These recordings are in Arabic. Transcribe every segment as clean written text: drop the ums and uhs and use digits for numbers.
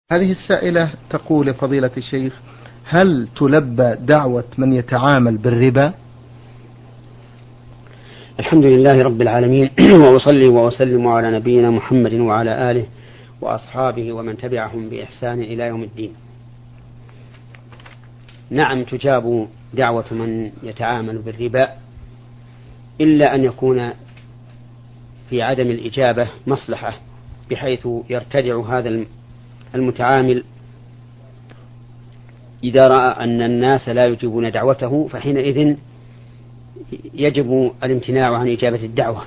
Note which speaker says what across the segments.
Speaker 1: هذه السائلة تقول: فضيلة الشيخ، هل تلبى دعوة من يتعامل بالربا؟
Speaker 2: الحمد لله رب العالمين وأصلي وأسلم على نبينا محمد وعلى آله وأصحابه ومن تبعهم بإحسان إلى يوم الدين. نعم، تجاب دعوة من يتعامل بالربا، إلا أن يكون في عدم الإجابة مصلحة، بحيث يرتدع هذا المتعامل إذا رأى أن الناس لا يجيبون دعوته، فحينئذ يجب الامتناع عن إجابة الدعوة.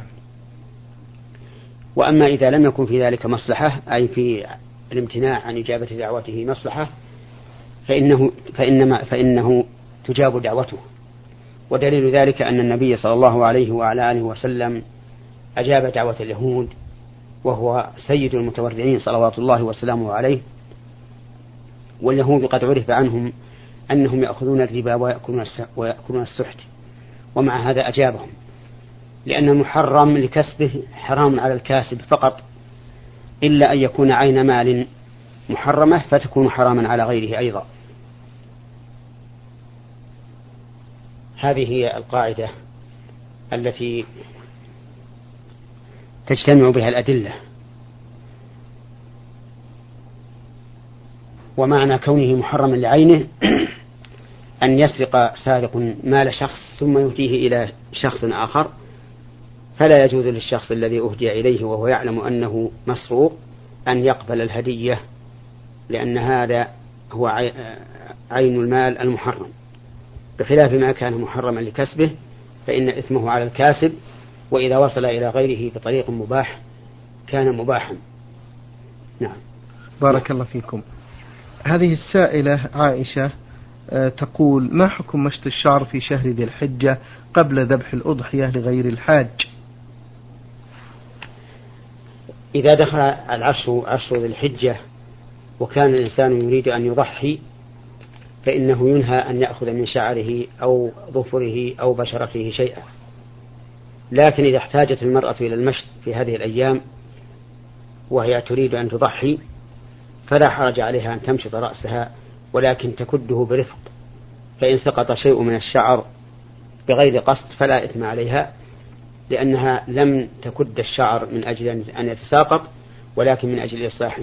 Speaker 2: وأما إذا لم يكن في ذلك مصلحة، أي في الامتناع عن إجابة دعوته مصلحة، فإنه تجاب دعوته. ودليل ذلك أن النبي صلى الله عليه وعلى آله وسلم أجاب دعوة اليهود، وهو سيد المتورعين صلوات الله وسلامه عليه. واليهود قد عرف عنهم أنهم يأخذون الربا ويأكلون السحت، ومع هذا أجابهم، لأن المحرم لكسبه حرام على الكاسب فقط، إلا أن يكون عين مال محرمة فتكون حراما على غيره أيضا. هذه هي القاعدة التي تجتمع بها الأدلة. ومعنى كونه محرما لعينه أن يسرق سارق مال شخص ثم يهديه إلى شخص آخر، فلا يجوز للشخص الذي أهدي إليه وهو يعلم أنه مسروق أن يقبل الهدية، لأن هذا هو عين المال المحرم، بخلاف ما كان محرما لكسبه فإن إثمه على الكاسب، وإذا وصل إلى غيره بطريق مباح كان مباحا. نعم.
Speaker 1: بارك الله فيكم. هذه السائلة عائشة تقول: ما حكم مشط الشعر في شهر ذي الحجة قبل ذبح الأضحية لغير الحاج؟
Speaker 2: إذا دخل عشر ذي الحجة وكان الإنسان يريد أن يضحي، فإنه ينهى أن يأخذ من شعره أو ظفره أو بشرته شيئا. لكن إذا احتاجت المرأة إلى المشط في هذه الأيام وهي تريد أن تضحي، فلا حرج عليها أن تمشط رأسها، ولكن تكده برفق، فإن سقط شيء من الشعر بغير قصد فلا إثم عليها، لأنها لم تكد الشعر من أجل أن يتساقط، ولكن من أجل إصلاحه،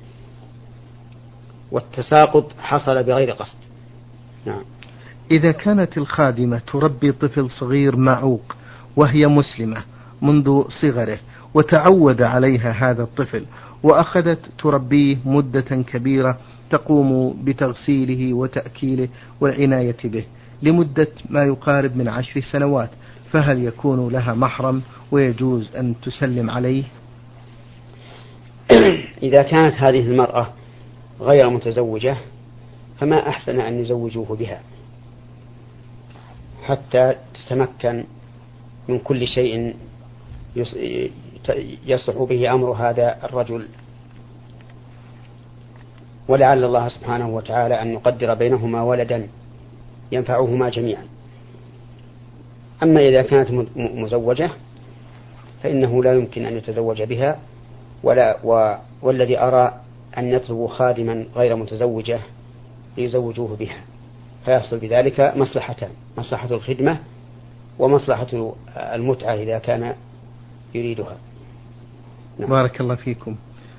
Speaker 2: والتساقط حصل بغير قصد. نعم.
Speaker 1: إذا كانت الخادمة تربي طفل صغير معوق وهي مسلمة منذ صغره، وتعود عليها هذا الطفل، وأخذت تربيه مدة كبيرة تقوم بتغسيله وتأكيله والعناية به لمدة ما يقارب من 10 سنوات، فهل يكون لها محرم ويجوز أن تسلم عليه؟
Speaker 2: إذا كانت هذه المرأة غير متزوجة فما أحسن أن يزوجوه بها حتى تتمكن من كل شيء يصلح به أمر هذا الرجل، ولعل الله سبحانه وتعالى أن يقدر بينهما ولدا ينفعهما جميعا. أما إذا كانت مزوجة فإنه لا يمكن أن يتزوج بها، والذي أرى أن يطلبوا خادما غير متزوجة ليزوجوه بها، فيحصل بذلك مصلحتان: مصلحة الخدمة ومصلحة المتعة إذا كان يريدها.
Speaker 1: نعم. بارك الله فيكم.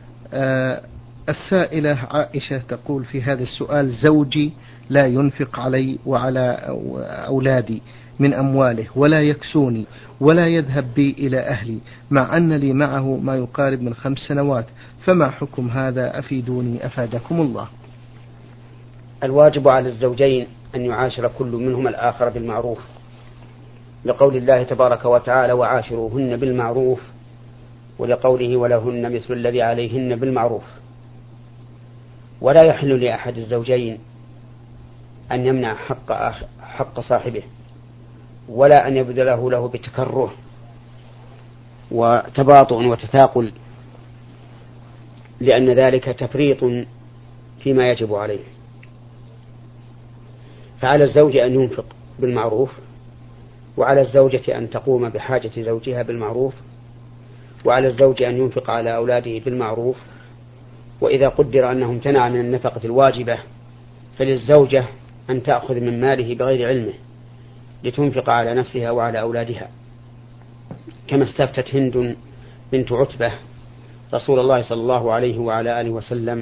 Speaker 1: السائلة عائشة تقول في هذا السؤال: زوجي لا ينفق علي وعلى أولادي من أمواله، ولا يكسوني، ولا يذهب بي إلى أهلي، مع أن لي معه ما يقارب من 5 سنوات، فما حكم هذا؟ أفيدوني أفادكم الله.
Speaker 2: الواجب على الزوجين أن يعاشر كل منهما الآخر بالمعروف، لقول الله تبارك وتعالى: وعاشروهن بالمعروف، ولقوله: ولهن مثل الذي عليهن بالمعروف. ولا يحل لأحد الزوجين أن يمنع حق صاحبه، ولا أن يبذله له بتكره وتباطؤ وتثاقل، لأن ذلك تفريط فيما يجب عليه. فعلى الزوج أن ينفق بالمعروف، وعلى الزوجة أن تقوم بحاجة زوجها بالمعروف، وعلى الزوج أن ينفق على أولاده بالمعروف، وإذا قدر أنه امتنع من النفقة الواجبة فللزوجة أن تأخذ من ماله بغير علمه لتنفق على نفسها وعلى أولادها، كما استفتت هند بنت عتبة رسول الله صلى الله عليه وعلى آله وسلم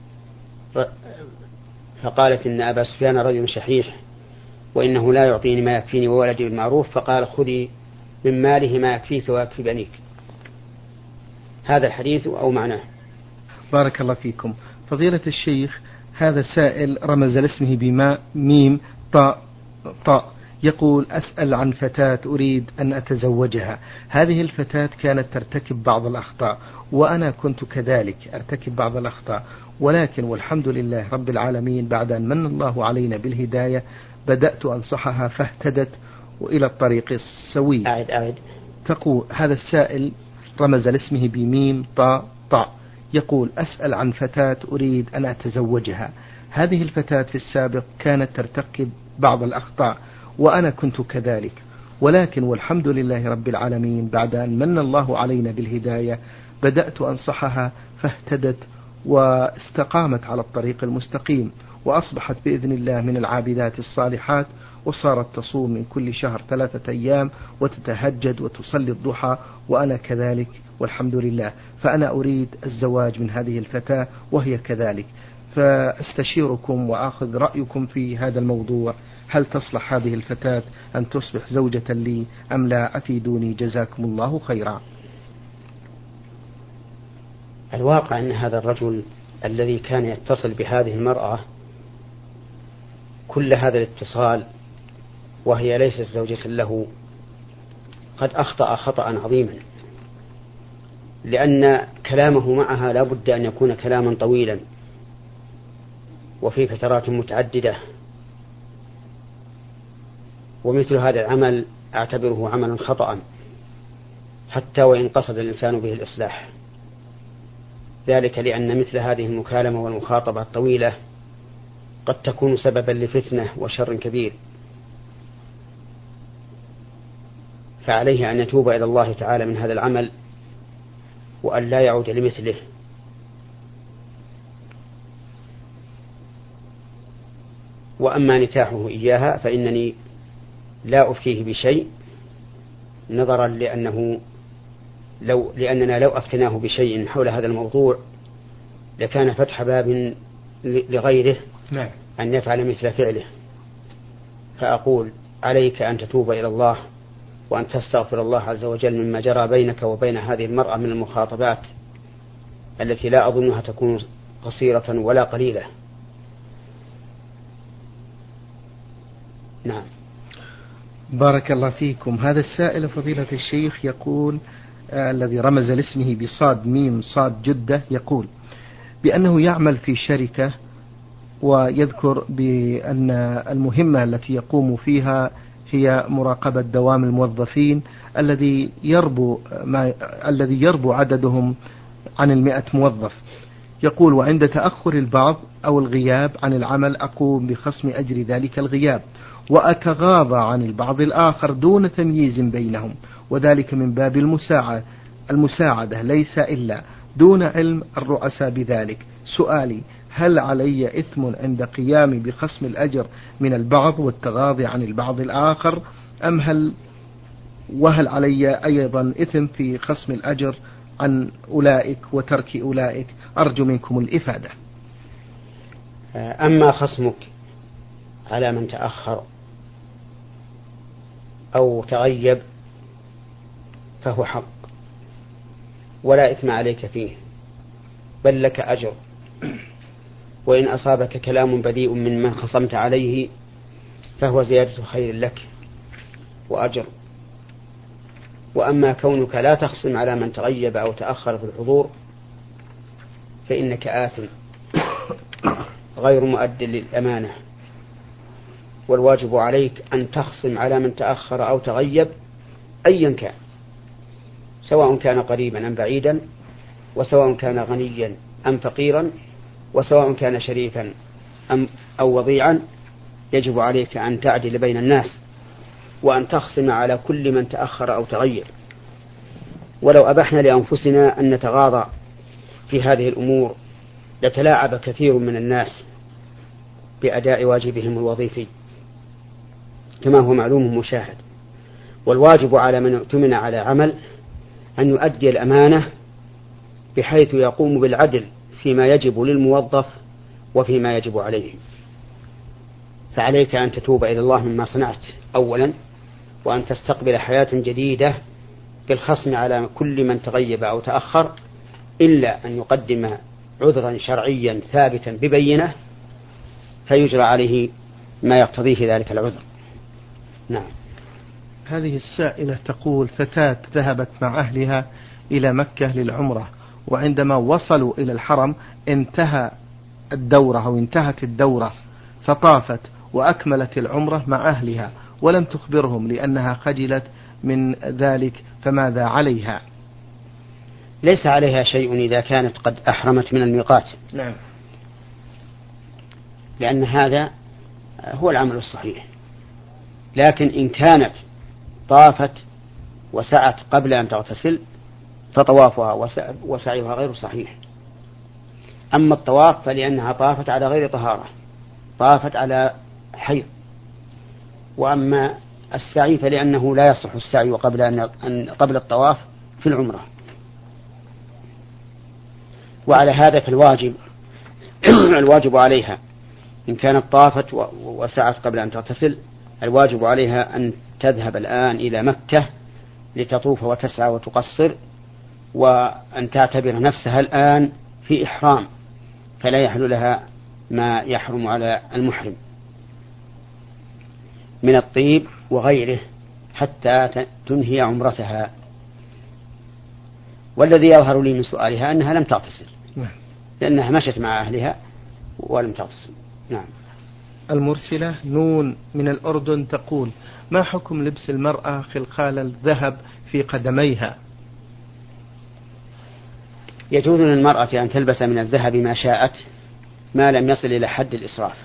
Speaker 2: فقالت إن أبا سفيان رجل شحيح وإنه لا يعطيني ما يكفيني وولدي بالمعروف، فقال خذي من ماله ما يكفيك ويكفي بنيك. هذا الحديث أو معناه.
Speaker 1: بارك الله فيكم. فضيلة الشيخ، هذا سائل رمز لاسمه بماء ميم طاء طاء، يقول أسأل عن فتاة أريد أن أتزوجها. هذه الفتاة كانت ترتكب بعض الأخطاء وأنا كنت كذلك أرتكب بعض الأخطاء، ولكن والحمد لله رب العالمين بعد أن من الله علينا بالهداية بدأت أنصحها فاهتدت وإلى الطريق السوي.
Speaker 2: أعد.
Speaker 1: تقول هذا السائل رمز لاسمه بميم طاء طاء، يقول أسأل عن فتاة أريد أن أتزوجها. هذه الفتاة في السابق كانت ترتكب بعض الأخطاء وأنا كنت كذلك، ولكن والحمد لله رب العالمين بعد أن من الله علينا بالهداية بدأت أنصحها فاهتدت واستقامت على الطريق المستقيم، وأصبحت بإذن الله من العابدات الصالحات، وصارت تصوم من كل شهر 3 أيام وتتهجد وتصلي الضحى وأنا كذلك والحمد لله. فأنا أريد الزواج من هذه الفتاة وهي كذلك، فاستشيركم وآخذ رأيكم في هذا الموضوع. هل تصلح هذه الفتاة أن تصبح زوجة لي أم لا؟ أفيدوني جزاكم الله خيرا.
Speaker 2: الواقع أن هذا الرجل الذي كان يتصل بهذه المرأة كل هذا الاتصال وهي ليست زوجة له قد أخطأ خطأ عظيما، لأن كلامه معها لا بد أن يكون كلاما طويلا وفي فترات متعددة، ومثل هذا العمل أعتبره عملا خطأ حتى وإن قصد الإنسان به الإصلاح، ذلك لأن مثل هذه المكالمة والمخاطبة الطويلة قد تكون سببا لفتنة وشر كبير، فعليه أن يتوب إلى الله تعالى من هذا العمل وأن لا يعود لمثله. وأما نكاحه إياها فإنني لا أفتيه بشيء، نظرا لأننا لو أفتناه بشيء حول هذا الموضوع لكان فتح باب لغيره أن يفعل مثل فعله. فأقول عليك أن تتوب إلى الله وأن تستغفر الله عز وجل مما جرى بينك وبين هذه المرأة من المخاطبات التي لا أظنها تكون قصيرة ولا قليلة. نعم.
Speaker 1: بارك الله فيكم. هذا السائل فضيلة الشيخ يقول الذي رمز لاسمه بصاد ميم صاد جدة، يقول بأنه يعمل في شركة ويذكر بأن المهمة التي يقوم فيها هي مراقبة دوام الموظفين الذي يربو عددهم عن 100 موظف. يقول وعند تأخر البعض أو الغياب عن العمل أقوم بخصم أجر ذلك الغياب وأتغاضى عن البعض الآخر دون تمييز بينهم، وذلك من باب المساعدة ليس إلا دون علم الرؤساء بذلك. سؤالي هل علي إثم عند قيامي بخصم الأجر من البعض والتغاضي عن البعض الآخر وهل علي أيضا إثم في خصم الأجر عن أولئك وترك أولئك؟ أرجو منكم الإفادة.
Speaker 2: أما خصمك على من تأخر أو تغيب فهو حق ولا إثم عليك فيه، بل لك أجر، وإن أصابك كلام بذيء من خصمت عليه فهو زيادة خير لك وأجر. وأما كونك لا تخصم على من تغيب أو تأخر في الحضور فإنك آثم غير مؤد للأمانة، والواجب عليك أن تخصم على من تأخر أو تغيب أيا كان، سواء كان قريبا أم بعيدا، وسواء كان غنيا أم فقيرا، وسواء كان شريفا أو وضيعا. يجب عليك أن تعدل بين الناس وأن تخصم على كل من تأخر أو تغير. ولو أبحنا لأنفسنا أن نتغاضى في هذه الأمور لتلاعب كثير من الناس بأداء واجبهم الوظيفي كما هو معلوم مشاهد. والواجب على من اؤتمن على عمل أن يؤدي الأمانة بحيث يقوم بالعدل فيما يجب للموظف وفيما يجب عليه. فعليك أن تتوب إلى الله مما صنعت أولا، وأن تستقبل حياة جديدة بالخصم على كل من تغيب أو تأخر، إلا أن يقدم عذرا شرعيا ثابتا ببينة فيجرى عليه ما يقتضيه ذلك العذر. نعم.
Speaker 1: هذه السائلة تقول: فتاة ذهبت مع أهلها إلى مكة للعمرة، وعندما وصلوا إلى الحرم انتهت الدورة فطافت وأكملت العمرة مع أهلها ولم تخبرهم لأنها خجلت من ذلك، فماذا عليها؟
Speaker 2: ليس عليها شيء إذا كانت قد أحرمت من الميقات.
Speaker 1: نعم.
Speaker 2: لأن هذا هو العمل الصحيح. لكن إن كانت طافت وسعت قبل أن تغتسل فطوافها وسعيها غير صحيح. أما الطواف فلأنها طافت على غير طهارة، طافت على حيض. وأما السعي فلأنه لا يصح السعي قبل الطواف في العمرة. وعلى هذا فالواجب الواجب عليها إن كانت طافت وسعت قبل أن تغتسل، الواجب عليها أن تذهب الآن إلى مكة لتطوف وتسعى وتقصر، وأن تعتبر نفسها الآن في إحرام، فلا يحل لها ما يحرم على المحرم من الطيب وغيره حتى تنهي عمرتها. والذي يظهر لي من سؤالها أنها لم تغتسل، لأنها مشت مع أهلها ولم تغتسل. نعم.
Speaker 1: المرسلة نون من الأردن تقول: ما حكم لبس المرأة خلخال الذهب في قدميها؟
Speaker 2: يجوز للمرأة أن تلبس من الذهب ما شاءت ما لم يصل إلى حد الإسراف،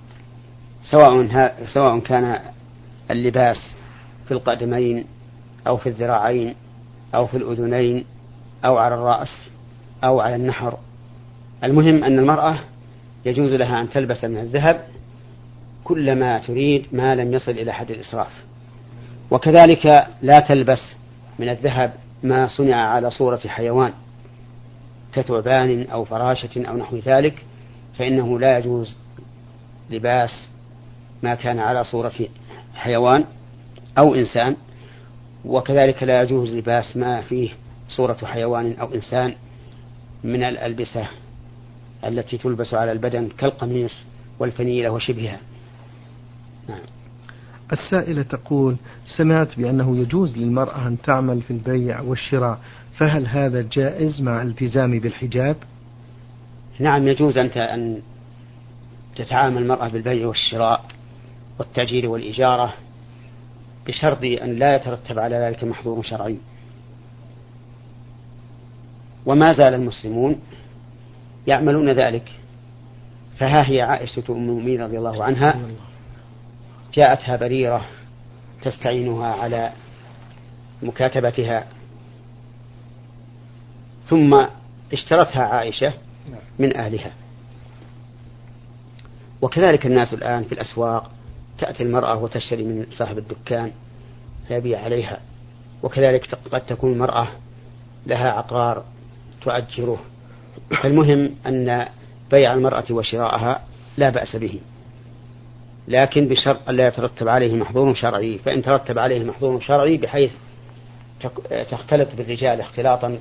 Speaker 2: سواء كان اللباس في القدمين أو في الذراعين أو في الأذنين أو على الرأس أو على النحر. المهم أن المرأة يجوز لها أن تلبس من الذهب كلما تريد ما لم يصل إلى حد الإسراف. وكذلك لا تلبس من الذهب ما صنع على صورة حيوان كثعبان أو فراشة أو نحو ذلك، فإنه لا يجوز لباس ما كان على صورة حيوان أو إنسان. وكذلك لا يجوز لباس ما فيه صورة حيوان أو إنسان من الألبسة التي تلبس على البدن كالقميص والفنيلة وشبهها. نعم.
Speaker 1: السائلة تقول: سمعت بأنه يجوز للمرأة أن تعمل في البيع والشراء، فهل هذا جائز مع التزام بالحجاب؟
Speaker 2: نعم، يجوز أن تتعامل المرأة بالبيع والشراء والتأجير والإجارة بشرط أن لا يترتب على ذلك محظور شرعي. وما زال المسلمون يعملون ذلك. فها هي عائشة أم المؤمنين رضي الله عنها جاءتها بريرة تستعينها على مكاتبتها، ثم اشترتها عائشة من أهلها. وكذلك الناس الآن في الأسواق تأتي المرأة وتشتري من صاحب الدكان فيبيع عليها. وكذلك قد تكون المرأة لها عقار تؤجره. فالمهم أن بيع المرأة وشراءها لا بأس به، لكن بشرط أن لا يترتب عليه محظور شرعي. فإن ترتب عليه محظور شرعي بحيث تختلط بالرجال اختلاطا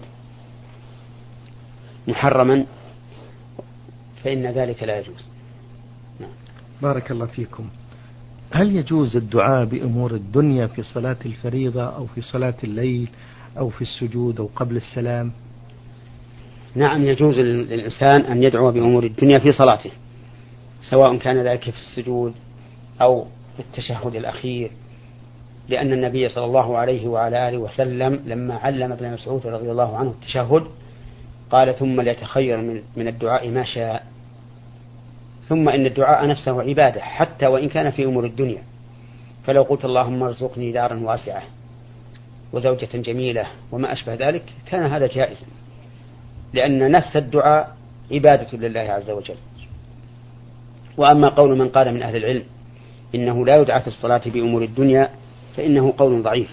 Speaker 2: محرما فإن ذلك لا يجوز.
Speaker 1: بارك الله فيكم. هل يجوز الدعاء بأمور الدنيا في صلاة الفريضة أو في صلاة الليل أو في السجود أو قبل السلام؟
Speaker 2: نعم، يجوز للإنسان أن يدعو بأمور الدنيا في صلاته، سواء كان ذلك في السجود أو في التشهد الأخير، لأن النبي صلى الله عليه وعلى آله وسلم لما علم ابن مسعود رضي الله عنه التشهد قال: ثم ليتخير من الدعاء ما شاء. ثم إن الدعاء نفسه عبادة حتى وإن كان في أمور الدنيا. فلو قلت اللهم ارزقني دارا واسعة وزوجة جميلة وما أشبه ذلك كان هذا جائزا، لأن نفس الدعاء عبادة لله عز وجل. وأما قول من قال من أهل العلم إنه لا يدعى في الصلاة بأمور الدنيا فإنه قول ضعيف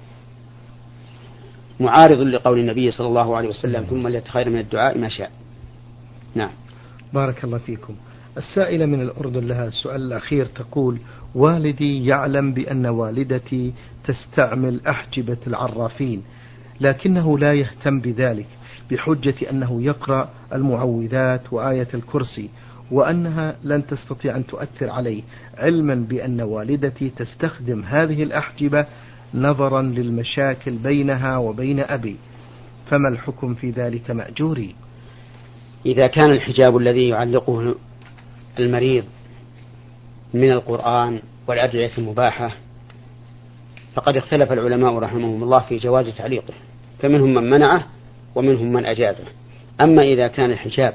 Speaker 2: معارض لقول النبي صلى الله عليه وسلم ثم ليتخير من الدعاء ما شاء. نعم.
Speaker 1: بارك الله فيكم. السائلة من الأردن لها السؤال الأخير تقول: والدي يعلم بأن والدتي تستعمل أحجبة العرافين لكنه لا يهتم بذلك بحجة أنه يقرأ المعوذات وآية الكرسي وأنها لن تستطيع أن تؤثر عليه، علما بأن والدتي تستخدم هذه الأحجبة نظرا للمشاكل بينها وبين أبي، فما الحكم في ذلك مأجوري؟
Speaker 2: إذا كان الحجاب الذي يعلقه المريض من القرآن والأدعية المباحة فقد اختلف العلماء رحمهم الله في جواز تعليقه، فمنهم من منعه ومنهم من أجازه. أما إذا كان الحجاب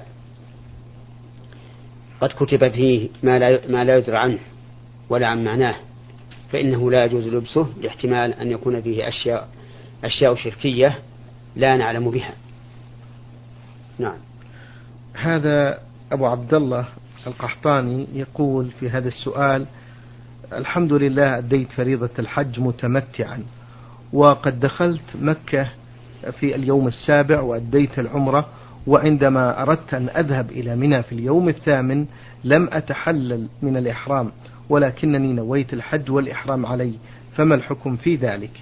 Speaker 2: قد كتب فيه ما لا يدرى عنه ولا عن معناه فإنه لا يجوز لبسه لاحتمال أن يكون فيه أشياء شركية لا نعلم بها. نعم.
Speaker 1: هذا أبو عبد الله القحطاني يقول في هذا السؤال: الحمد لله أديت فريضة الحج متمتعا، وقد دخلت مكة في اليوم السابع وأديت العمرة، وعندما أردت أن أذهب إلى منى في اليوم الثامن لم أتحلل من الإحرام ولكنني نويت الحج والإحرام علي، فما الحكم في ذلك؟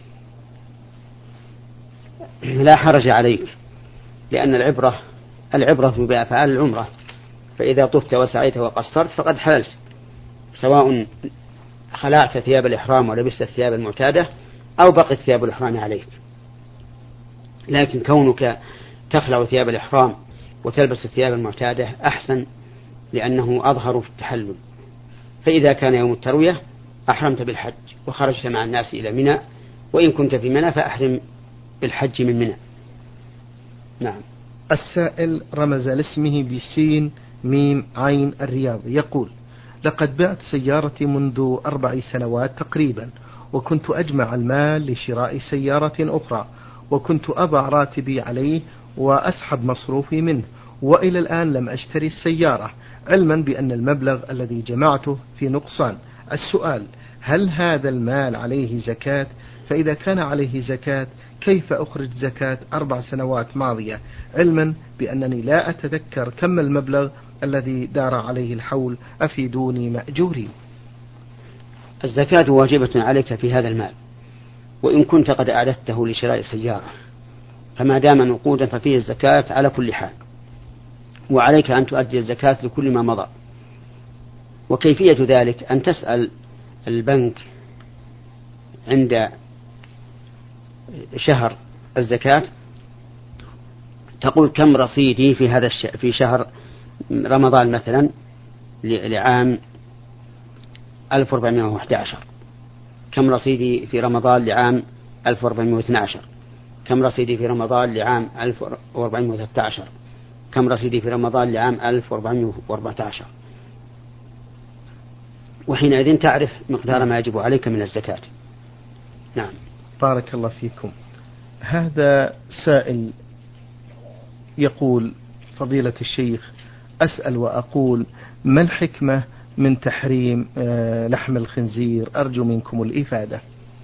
Speaker 2: لا حرج عليك، لأن العبرة بأفعال العمرة، فإذا طفت وسعيت وقصرت فقد حللت، سواء خلعت ثياب الإحرام ولبست الثياب المعتادة أو بقت ثياب الإحرام عليك. لكن كونك تخلع ثياب الإحرام وتلبس الثياب المعتادة أحسن، لأنه أظهر في التحلل. فإذا كان يوم التروية أحرمت بالحج وخرجت مع الناس إلى منى، وإن كنت في منى فأحرم بالحج من منى. نعم.
Speaker 1: السائل رمز لاسمه بسين ميم عين الرياض يقول: لقد بعت سيارتي منذ 4 سنوات تقريبا، وكنت أجمع المال لشراء سيارة أخرى، وكنت أضع راتبي عليه وأسحب مصروفي منه، وإلى الآن لم أشتري السيارة، علما بأن المبلغ الذي جمعته في نقصان. السؤال: هل هذا المال عليه زكاة؟ فإذا كان عليه زكاة كيف أخرج زكاة 4 سنوات ماضية، علما بأنني لا أتذكر كم المبلغ الذي دار عليه الحول؟ أفيدوني مأجوري.
Speaker 2: الزكاة واجبة عليك في هذا المال، وإن كنت قد أعددته لشراء سيارة، فما دام نقودا ففيه الزكاة على كل حال، وعليك أن تؤدي الزكاة لكل ما مضى. وكيفية ذلك أن تسأل البنك عند شهر الزكاة، تقول: كم رصيدي في في شهر رمضان مثلا لعام 1411، كم رصيدي في رمضان لعام 1412، كم رصيدي في رمضان لعام 1413، كم رصيدي في رمضان لعام 1414، وحينئذ تعرف مقدار ما يجب عليك من الزكاة. نعم.
Speaker 1: بارك الله فيكم. هذا سائل يقول: فضيلة الشيخ، أسأل وأقول: ما الحكمة من تحريم لحم الخنزير؟ أرجو منكم الإفادة.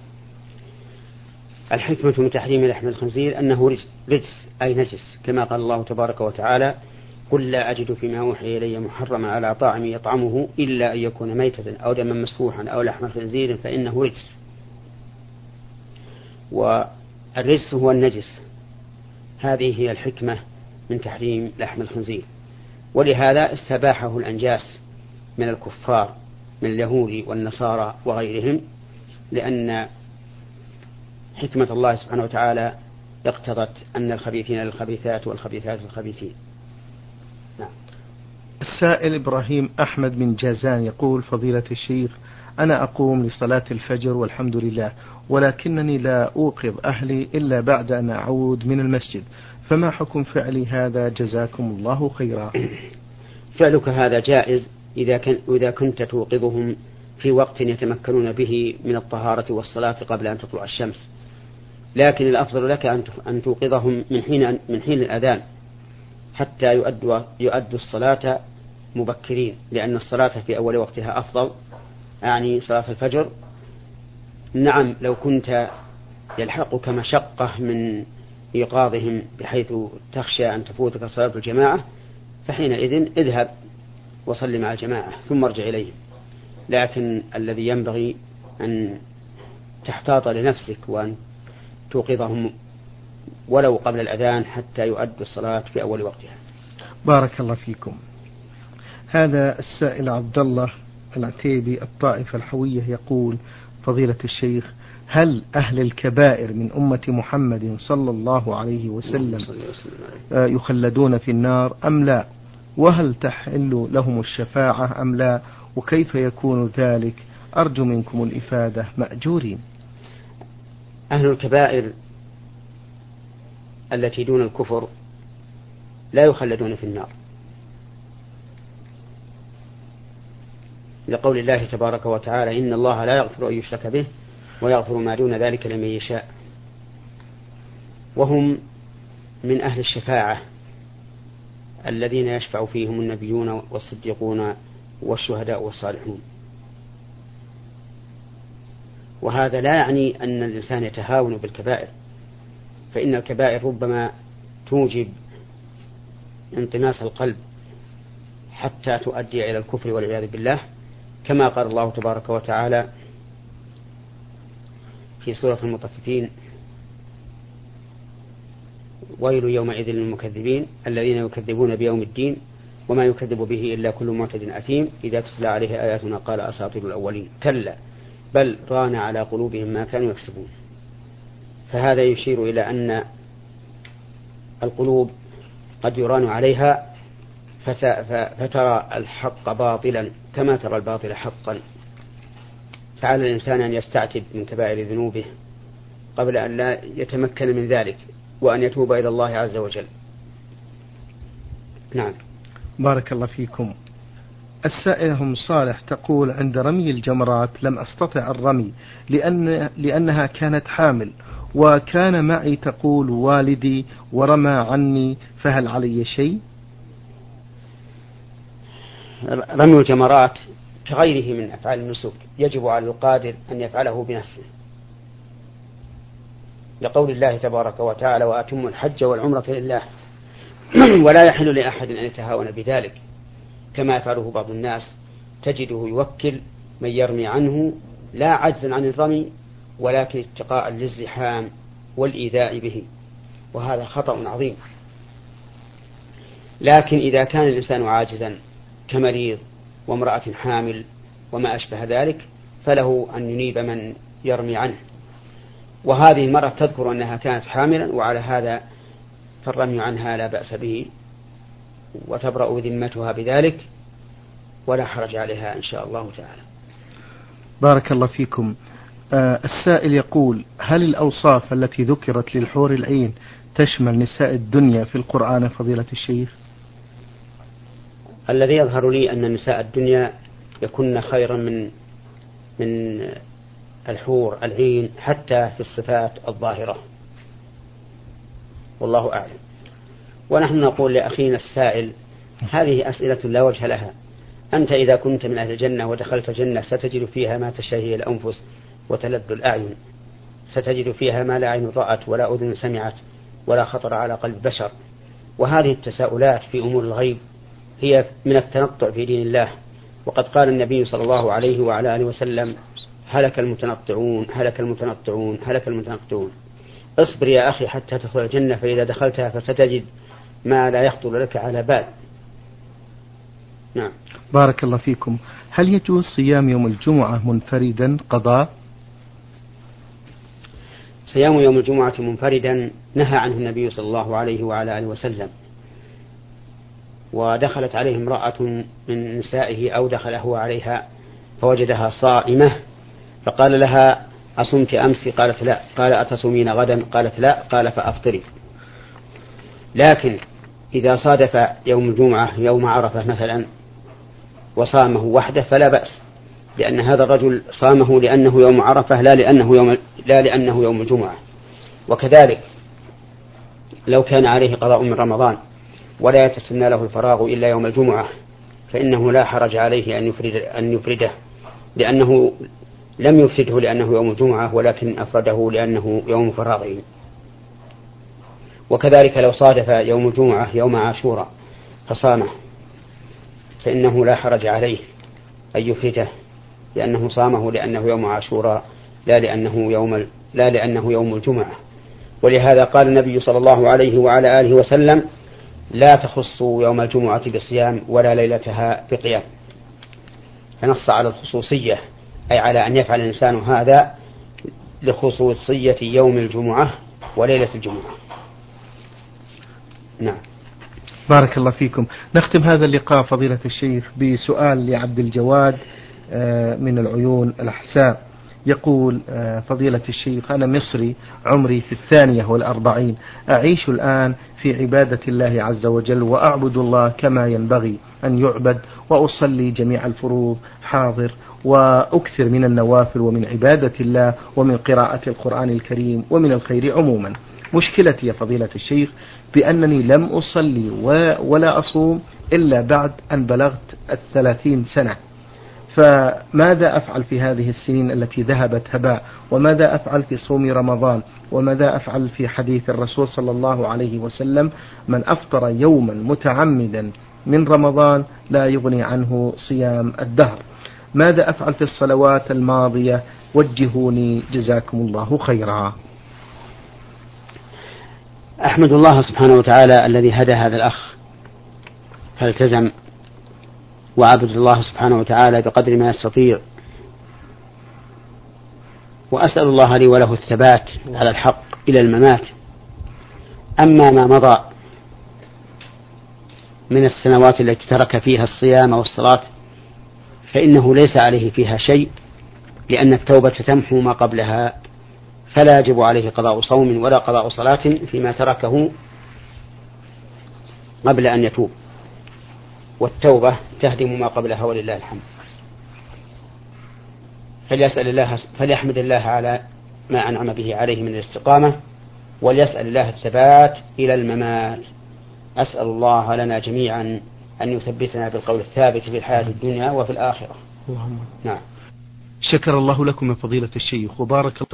Speaker 2: الحكمة من تحريم لحم الخنزير أنه رجس أي نجس، كما قال الله تبارك وتعالى: قل لا أجد فيما أوحي إلي محرما على طاعم يطعمه إلا أن يكون ميتة أو دما مسفوحا أو لحم خنزير فإنه رجس. والرجس هو النجس، هذه هي الحكمة من تحريم لحم الخنزير، ولهذا استباحه الأنجاس من الكفار من اليهود والنصارى وغيرهم، لأن حكمة الله سبحانه وتعالى اقتضت أن الخبيثين للخبيثات والخبيثات للخبيثين. نعم.
Speaker 1: السائل إبراهيم أحمد من جازان يقول: فضيلة الشيخ، أنا أقوم لصلاة الفجر والحمد لله، ولكنني لا أوقظ أهلي إلا بعد أن أعود من المسجد، فما حكم فعلي هذا؟ جزاكم الله خيرا.
Speaker 2: فعلك هذا جائز إذا كنت توقظهم في وقت يتمكنون به من الطهارة والصلاة قبل أن تطلع الشمس، لكن الأفضل لك أن توقظهم من حين الأذان، حتى يؤدوا الصلاة مبكرين، لأن الصلاة في أول وقتها أفضل، يعني صلاة الفجر. نعم لو كنت يلحقك مشقة من إيقاظهم بحيث تخشى أن تفوتك صلاة الجماعة، فحينئذ اذهب وصل مع الجماعة ثم ارجع إليهم. لكن الذي ينبغي أن تحتاط لنفسك وأن توقظهم ولو قبل الأذان حتى يؤدوا الصلاة في أول وقتها.
Speaker 1: بارك الله فيكم. هذا السائل عبد الله العتيبي الطائفة الحوية يقول: فضيلة الشيخ، هل أهل الكبائر من أمة محمد صلى الله عليه وسلم يخلدون في النار أم لا؟ وهل تحل لهم الشفاعة أم لا؟ وكيف يكون ذلك؟ أرجو منكم الإفادة مأجورين.
Speaker 2: أهل الكبائر التي دون الكفر لا يخلدون في النار، لقول الله تبارك وتعالى: إن الله لا يغفر أن يشرك به ويغفر ما دون ذلك لمن يشاء. وهم من أهل الشفاعة الذين يشفع فيهم النبيون والصديقون والشهداء والصالحون. وهذا لا يعني أن الإنسان يتهاون بالكبائر، فإن الكبائر ربما توجب انطماس القلب حتى تؤدي إلى الكفر والعياذ بالله، كما قال الله تبارك وتعالى في سورة المطففين: ويل يومئذ للمكذبين الذين يكذبون بيوم الدين وما يكذب به إلا كل معتد أثيم إذا تتلى عليه آياتنا قال أساطير الأولين كلا بل ران على قلوبهم ما كانوا يكسبون. فهذا يشير إلى أن القلوب قد يران عليها فترى الحق باطلا كما ترى الباطل حقا. فعلى الإنسان أن يستعتب من كبائر ذنوبه قبل أن لا يتمكن من ذلك، وأن يتوب إلى الله عز وجل. نعم.
Speaker 1: بارك الله فيكم. السائلة أم صالح تقول: عند رمي الجمرات لم أستطع الرمي لأنها كانت حامل، وكان معي تقول والدي ورمى عني، فهل علي شيء؟
Speaker 2: رمي الجمرات كغيره من أفعال النسك يجب على القادر أن يفعله بنفسه، لقول الله تبارك وتعالى: وأتموا الحج والعمرة لله ولا يحل لأحد أن يتهاون بذلك، كما يفعله بعض الناس، تجده يوكل من يرمي عنه لا عجزا عن الرمي ولكن اتقاء للزحام والإيذاء به، وهذا خطأ عظيم. لكن إذا كان الإنسان عاجزا كمريض وامرأة حامل وما أشبه ذلك فله أن ينيب من يرمي عنه. وهذه المرأة تذكر أنها كانت حاملا، وعلى هذا فالرمي عنها لا بأس به وتبرأ ذمتها بذلك ولا حرج عليها إن شاء الله تعالى.
Speaker 1: بارك الله فيكم. السائل يقول: هل الأوصاف التي ذكرت للحور العين تشمل نساء الدنيا في القرآن فضيلة الشيخ؟
Speaker 2: الذي يظهر لي أن نساء الدنيا يكون خيرا من الحور العين حتى في الصفات الظاهرة، والله أعلم. ونحن نقول لأخينا السائل: هذه أسئلة لا وجه لها. أنت إذا كنت من أهل الجنة ودخلت الجنة ستجد فيها ما تشتهي الأنفس وتلذ الأعين، ستجد فيها ما لا عين رأت ولا أذن سمعت ولا خطر على قلب بشر. وهذه التساؤلات في أمور الغيب هي من التنطع في دين الله. وقد قال النبي صلى الله عليه وعلى آله وسلم: هلك المتنطعون هلك المتنطعون هلك المتنطعون. اصبر يا أخي حتى تدخل الجنة، فإذا دخلتها فستجد ما لا يخطر لك على بال. نعم.
Speaker 1: بارك الله فيكم. هل يجوز صيام يوم الجمعة منفردا قضاء؟
Speaker 2: صيام يوم الجمعة منفردا نهى عنه النبي صلى الله عليه وعلى آله وسلم. ودخلت عليه امرأة من نسائه أو دخل هو عليها فوجدها صائمة فقال لها: أصمت أمس؟ قالت لا. قال: أتصومين غدا؟ قالت لا. قال: فأفطري. لكن إذا صادف يوم الجمعة يوم عرفة مثلا وصامه وحده فلا بأس، لأن هذا الرجل صامه لأنه يوم عرفة لا لأنه يوم الجمعة. وكذلك لو كان عليه قضاء من رمضان ولا يتسنى له الفراغ إلا يوم الجمعة، فإنه لا حرج عليه أن يفرده، لأنه لم يفرده لأنه يوم الجمعة، ولكن أفرده لأنه يوم فراغه. وكذلك لو صادف يوم الجمعة يوم عاشوراء فصامه، فإنه لا حرج عليه أن يفرده، لأنه صامه لأنه يوم عاشوراء لا لأنه يوم الجمعة. ولهذا قال النبي صلى الله عليه وعلى آله وسلم: لا تخصوا يوم الجمعة بصيام ولا ليلتها بقيام. فنص على الخصوصية، أي على أن يفعل الإنسان هذا لخصوصية يوم الجمعة وليلة الجمعة. نعم.
Speaker 1: بارك الله فيكم. نختم هذا اللقاء فضيلة الشيخ بسؤال لعبد الجواد من العيون الأحساء. يقول: فضيلة الشيخ، أنا مصري، عمري في 42، أعيش الآن في عبادة الله عز وجل، وأعبد الله كما ينبغي أن يعبد، وأصلي جميع الفروض حاضر، وأكثر من النوافل ومن عبادة الله ومن قراءة القرآن الكريم ومن الخير عموما. مشكلتي يا فضيلة الشيخ بأنني لم أصلي ولا أصوم إلا بعد أن بلغت 30 سنة، فماذا أفعل في هذه السنين التي ذهبت هباء؟ وماذا أفعل في صوم رمضان؟ وماذا أفعل في حديث الرسول صلى الله عليه وسلم: من أفطر يوما متعمدا من رمضان لا يغني عنه صيام الدهر؟ ماذا أفعل في الصلوات الماضية؟ وجهوني جزاكم الله خيرا.
Speaker 2: أحمد الله سبحانه وتعالى الذي هدى هذا الأخ فالتزم وعبد الله سبحانه وتعالى بقدر ما يستطيع، وأسأل الله لي وله الثبات على الحق إلى الممات. أما ما مضى من السنوات التي ترك فيها الصيام والصلاة فإنه ليس عليه فيها شيء، لأن التوبة تمحو ما قبلها، فلا يجب عليه قضاء صوم ولا قضاء صلاة فيما تركه قبل أن يتوب، والتوبة تهدم ما قبلها ولله الحمد. فليحمد الله على ما أنعم به عليه من الاستقامة، وليسأل الله الثبات إلى الممات. أسأل الله لنا جميعا أن يثبتنا بالقول الثابت في الحياة الدنيا وفي الآخرة.
Speaker 1: اللهم.
Speaker 2: نعم.
Speaker 1: شكر الله لكم يا فضيلة الشيخ وبارك